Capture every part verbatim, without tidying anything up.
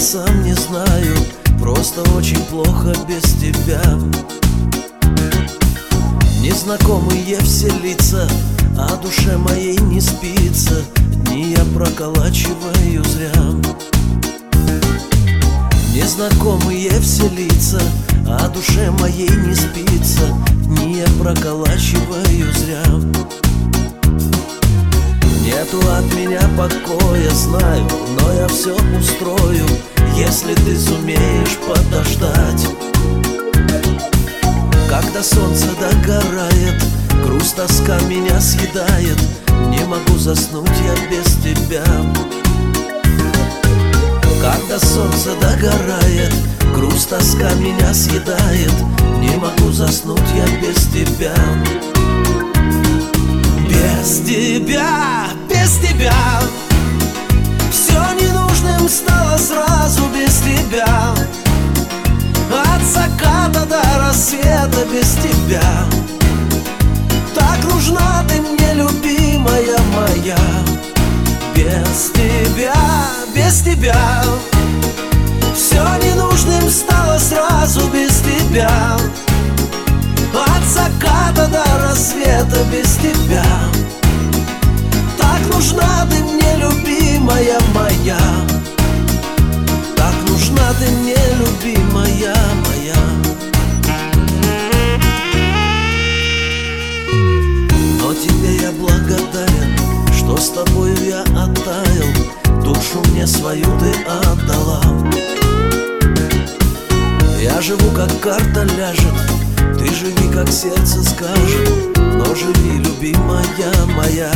сам не знаю, просто очень плохо без тебя. Незнакомые все лица, а душе моей не спится, дни я проколачиваю зря. Незнакомые все лица, а душе моей не спится, дни я проколачиваю зря. Нету от меня покоя, знаю, но я все устрою, если ты сумеешь подождать. Когда солнце догорает, грусть, тоска меня съедает, не могу заснуть я без тебя. Когда солнце догорает, грусть, тоска меня съедает, не могу заснуть я без тебя. Без тебя, без тебя все ненужным стало сразу без тебя. От заката до рассвета без тебя. Так нужна ты мне, любимая моя. Без тебя, без тебя все ненужным стало сразу без тебя. От заката до рассвета без тебя. Так нужна ты мне, любимая моя. Так нужна ты мне, любимая моя. Но тебе я благодарен, что с тобою я оттаял, душу мне свою ты отдала. Я живу, как карта ляжет, ты живи, как сердце скажет, но живи, любимая моя.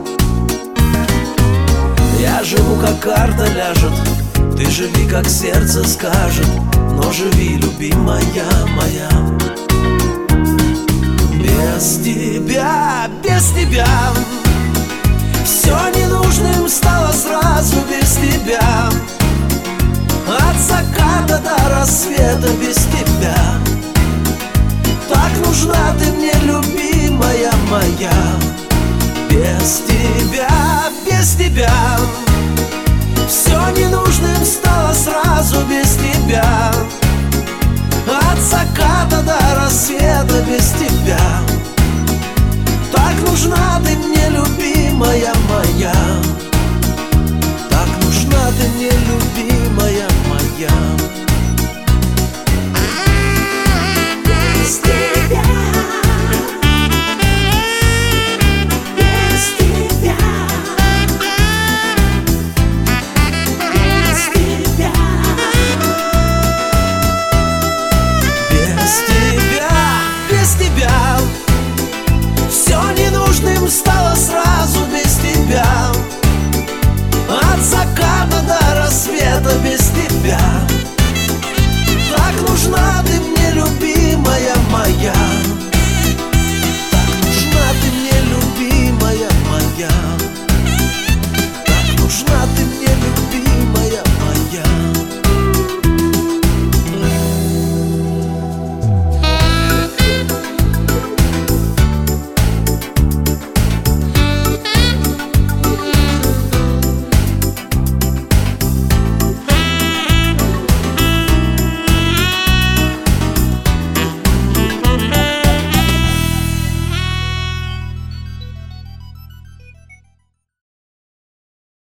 Я живу, как карта ляжет, ты живи, как сердце скажет, но живи, любимая моя. Без тебя, без тебя все ненужным стало сразу без тебя. От заката до рассвета без тебя. Так нужна ты мне, любимая моя. Без тебя, без тебя все ненужным стало сразу без тебя. От заката до рассвета без тебя. Так нужна ты мне, любимая моя. Так нужна ты мне, любимая моя. Без тебя, без тебя, без тебя, без тебя, без тебя все ненужным стало сразу без тебя. От заката до рассвета без тебя. Так нужна